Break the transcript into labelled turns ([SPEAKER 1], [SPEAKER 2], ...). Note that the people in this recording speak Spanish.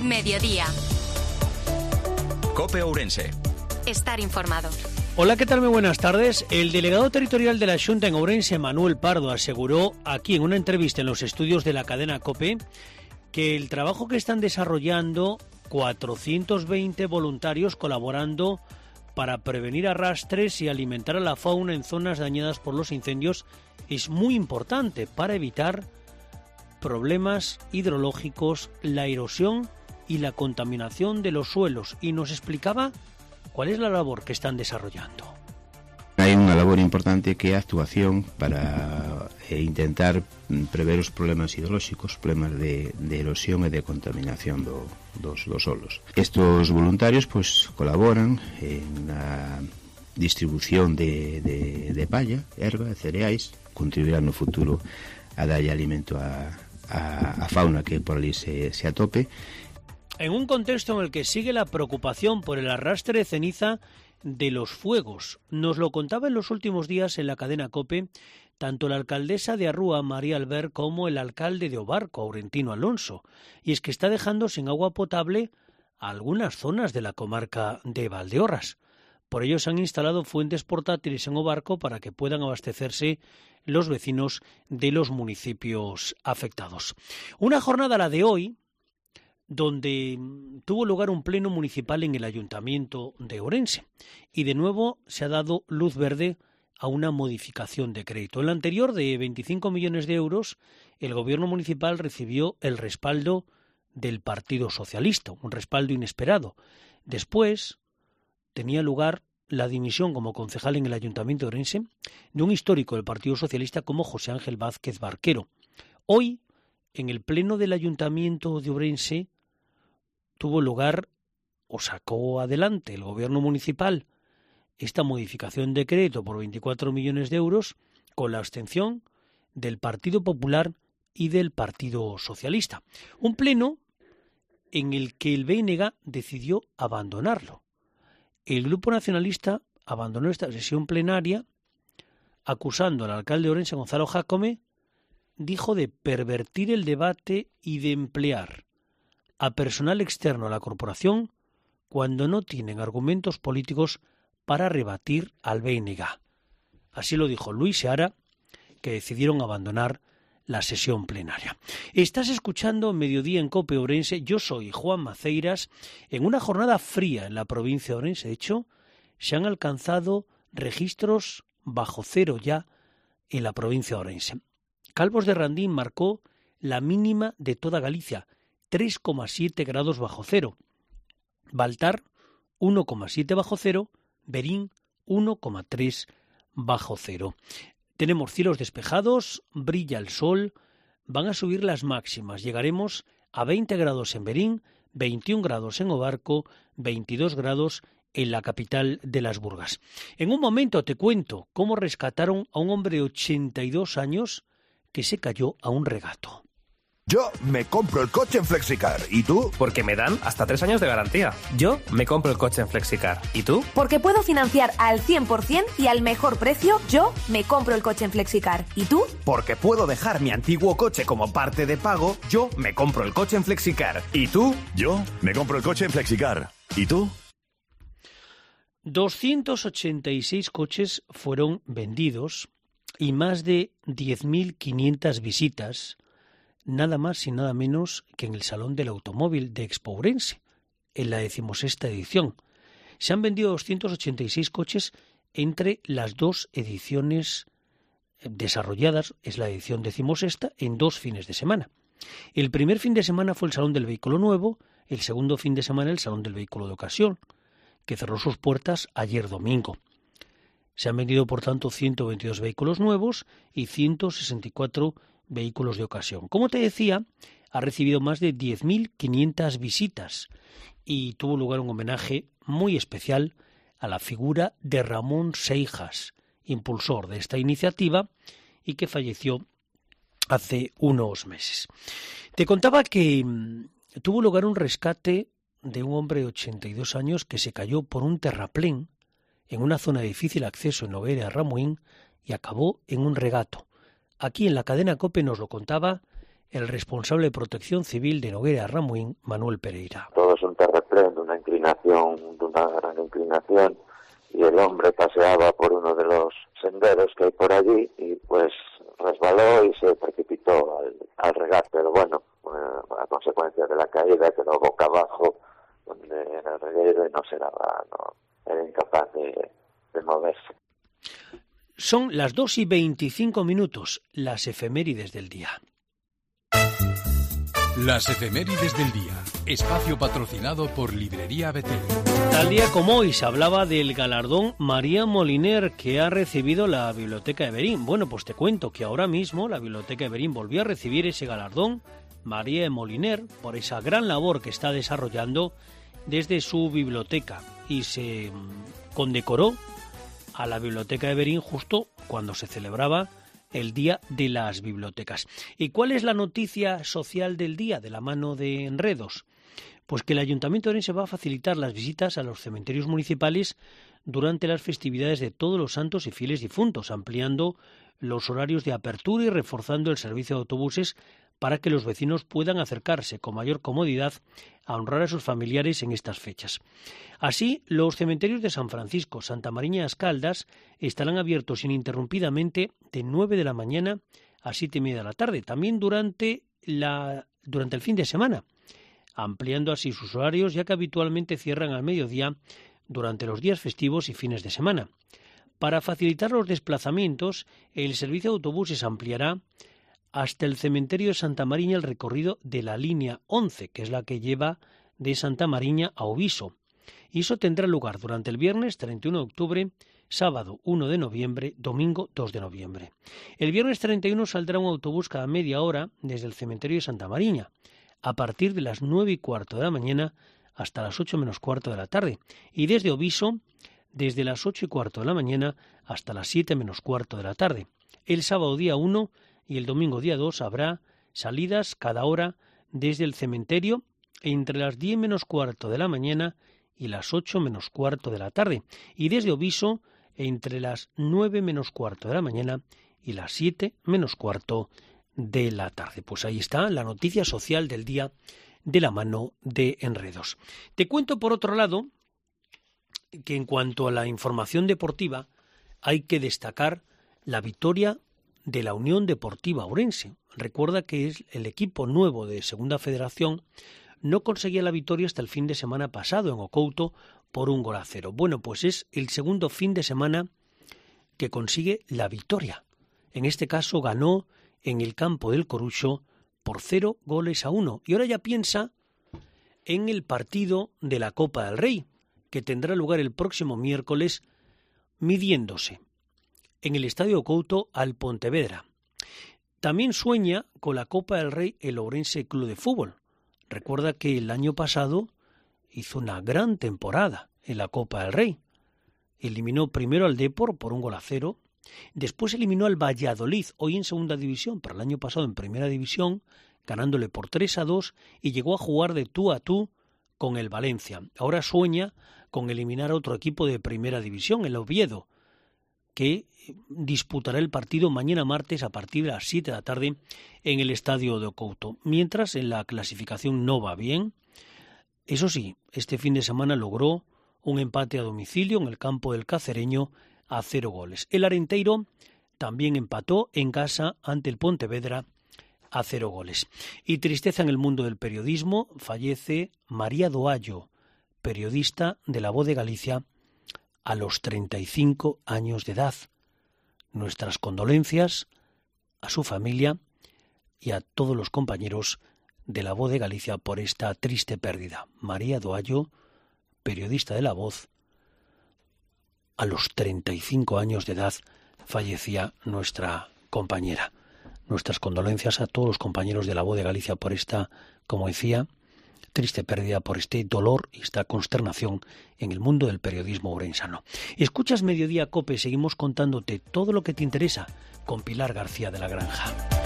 [SPEAKER 1] Mediodía.
[SPEAKER 2] COPE Ourense.
[SPEAKER 1] Estar informado.
[SPEAKER 3] Hola, ¿qué tal? Muy buenas tardes. El delegado territorial de la Xunta en Ourense, Manuel Pardo, aseguró aquí en una entrevista en los estudios de la cadena COPE que el trabajo que están desarrollando 420 voluntarios colaborando para prevenir arrastres y alimentar a la fauna en zonas dañadas por los incendios es muy importante para evitar problemas hidrológicos, la erosión y la contaminación de los suelos. Y nos explicaba cuál es la labor que están desarrollando.
[SPEAKER 4] Hai unha labor importante que é a actuación para intentar prever os problemas hidrolóxicos, problemas de erosión e de contaminación dos solos. Estos voluntarios colaboran na distribución de palla, erva, cereais, contribuirán no futuro a darlle alimento a fauna que por ali se atope.
[SPEAKER 3] En un contexto en el que sigue la preocupación por el arrastre de ceniza de los fuegos. Nos lo contaba en los últimos días en la cadena COPE tanto la alcaldesa de Arrúa, María Albert, como el alcalde de Obarco, Aurentino Alonso. Y es que está dejando sin agua potable a algunas zonas de la comarca de Valdeorras. Por ello se han instalado fuentes portátiles en Obarco para que puedan abastecerse los vecinos de los municipios afectados. Una jornada, la de hoy, donde tuvo lugar un pleno municipal en el Ayuntamiento de Ourense y de nuevo se ha dado luz verde a una modificación de crédito. En la anterior, de 25 millones de euros, el gobierno municipal recibió el respaldo del Partido Socialista, un respaldo inesperado. Después tenía lugar la dimisión como concejal en el Ayuntamiento de Ourense de un histórico del Partido Socialista como José Ángel Vázquez Barquero. Hoy, en el pleno del Ayuntamiento de Ourense, tuvo lugar o sacó adelante el gobierno municipal esta modificación de crédito por 24 millones de euros con la abstención del Partido Popular y del Partido Socialista. Un pleno en el que el BNG decidió abandonarlo. El Grupo Nacionalista abandonó esta sesión plenaria acusando al alcalde de Ourense, Gonzalo Jácome, dijo, de pervertir el debate y de emplear a personal externo a la corporación cuando no tienen argumentos políticos para rebatir al BNG. Así lo dijo Luis Seara, que decidieron abandonar la sesión plenaria. Estás escuchando Mediodía en COPE Ourense. Yo soy Juan Maceiras. En una jornada fría en la provincia de Ourense, de hecho, se han alcanzado registros bajo cero ya en la provincia de Ourense. Calvos de Randín marcó la mínima de toda Galicia, 3,7 grados bajo cero. Baltar, 1,7 bajo cero. Berín, 1,3 bajo cero. Tenemos cielos despejados, brilla el sol, van a subir las máximas. Llegaremos a 20 grados en Berín, 21 grados en Obarco, 22 grados en la capital de las Burgas. En un momento te cuento cómo rescataron a un hombre de 82 años que se cayó a un regato.
[SPEAKER 5] Yo me compro el coche en Flexicar. ¿Y tú?
[SPEAKER 6] Porque me dan hasta 3 años de garantía. Yo me compro el coche en Flexicar. ¿Y tú?
[SPEAKER 7] Porque puedo financiar al 100% y al mejor precio. Yo me compro el coche en Flexicar. ¿Y tú?
[SPEAKER 8] Porque puedo dejar mi antiguo coche como parte de pago. Yo me compro el coche en Flexicar. ¿Y tú?
[SPEAKER 5] Yo me compro el coche en Flexicar. ¿Y tú?
[SPEAKER 3] 286 coches fueron vendidos y más de 10.500 visitas, nada más y nada menos que en el Salón del Automóvil de Expo Ourense, en la 16ª edición. Se han vendido 286 coches entre las dos ediciones desarrolladas, es la edición 16ª, en 2 fines de semana. El primer fin de semana fue el Salón del Vehículo Nuevo, el segundo fin de semana el Salón del Vehículo de Ocasión, que cerró sus puertas ayer domingo. Se han vendido, por tanto, 122 vehículos nuevos y 164 vehículos de ocasión. Como te decía, ha recibido más de 10.500 visitas y tuvo lugar un homenaje muy especial a la figura de Ramón Seijas, impulsor de esta iniciativa y que falleció hace unos meses. Te contaba que tuvo lugar un rescate de un hombre de 82 años que se cayó por un terraplén en una zona de difícil acceso en Noguera de Ramuín y acabó en un regato. Aquí en la cadena COPE nos lo contaba el responsable de Protección Civil de Noguera Ramuín, Manuel Pereira.
[SPEAKER 1] Todo es un terraplén de una gran inclinación, y el hombre paseaba por uno de los senderos que hay por allí y pues resbaló y se precipitó al regar, pero bueno, a consecuencia de la caída quedó boca abajo en el reguero y era incapaz de moverse.
[SPEAKER 3] Son las 2:25, las efemérides del día.
[SPEAKER 2] Las efemérides del día, espacio patrocinado por Librería Betel.
[SPEAKER 3] Tal día como hoy se hablaba del galardón María Moliner que ha recibido la Biblioteca de Berín. Bueno, pues te cuento que ahora mismo la Biblioteca de Berín volvió a recibir ese galardón María Moliner por esa gran labor que está desarrollando desde su biblioteca, y se condecoró a la Biblioteca de Berín justo cuando se celebraba el Día de las Bibliotecas. ¿Y cuál es la noticia social del día de la mano de Enredos? Pues que el Ayuntamiento de Orense va a facilitar las visitas a los cementerios municipales durante las festividades de Todos los Santos y Fieles Difuntos, ampliando los horarios de apertura y reforzando el servicio de autobuses para que los vecinos puedan acercarse con mayor comodidad a honrar a sus familiares en estas fechas. Así, los cementerios de San Francisco, Santa Mariña y As Caldas estarán abiertos ininterrumpidamente de 9 de la mañana a 7:30 de la tarde, también durante el fin de semana, ampliando así sus horarios, ya que habitualmente cierran al mediodía durante los días festivos y fines de semana. Para facilitar los desplazamientos, el servicio de autobuses ampliará hasta el cementerio de Santa Mariña el recorrido de la línea 11, que es la que lleva de Santa Mariña a Oviso. Y eso tendrá lugar durante el viernes 31 de octubre, sábado 1 de noviembre, domingo 2 de noviembre. El viernes 31 saldrá un autobús cada media hora desde el cementerio de Santa Mariña, a partir de las 9:15 de la mañana hasta las 8 menos cuarto de la tarde, y desde Oviso desde las 8:15 de la mañana hasta las 7 menos cuarto de la tarde. El sábado día 1 y el domingo día 2 habrá salidas cada hora desde el cementerio entre las 10 menos cuarto de la mañana y las 8 menos cuarto de la tarde, y desde Oviso entre las 9 menos cuarto de la mañana y las 7 menos cuarto de la tarde. Pues ahí está la noticia social del día de la mano de Enredos. Te cuento por otro lado que en cuanto a la información deportiva hay que destacar la victoria de la Unión Deportiva Ourense. Recuerda que es el equipo nuevo de Segunda Federación, no conseguía la victoria hasta el fin de semana pasado en Ocouto por 1-0. Bueno, pues es el segundo fin de semana que consigue la victoria. En este caso ganó en el campo del Coruxo por 0-1. Y ahora ya piensa en el partido de la Copa del Rey, que tendrá lugar el próximo miércoles, midiéndose en el Estadio Ocouto al Pontevedra. También sueña con la Copa del Rey el Ourense Club de Fútbol. Recuerda que el año pasado hizo una gran temporada en la Copa del Rey. Eliminó primero al Depor por 1-0, después eliminó al Valladolid, hoy en segunda división, pero el año pasado en primera división, ganándole por 3-2, y llegó a jugar de tú a tú con el Valencia. Ahora sueña con eliminar a otro equipo de primera división, el Oviedo, que disputará el partido mañana martes a partir de las 7 de la tarde en el Estadio de Ocouto. Mientras en la clasificación no va bien, eso sí, este fin de semana logró un empate a domicilio en el campo del Cacereño a 0-0. El Arenteiro también empató en casa ante el Pontevedra a 0-0. Y tristeza en el mundo del periodismo, fallece María Doallo, periodista de La Voz de Galicia, a los 35 años de edad. Nuestras condolencias a su familia y a todos los compañeros de La Voz de Galicia por esta triste pérdida. María Doallo, periodista de La Voz, a los 35 años de edad fallecía nuestra compañera. Nuestras condolencias a todos los compañeros de La Voz de Galicia por esta, como decía, triste pérdida, por este dolor y esta consternación en el mundo del periodismo ourensano. Escuchas Mediodía Cope, seguimos contándote todo lo que te interesa con Pilar García de la Granja.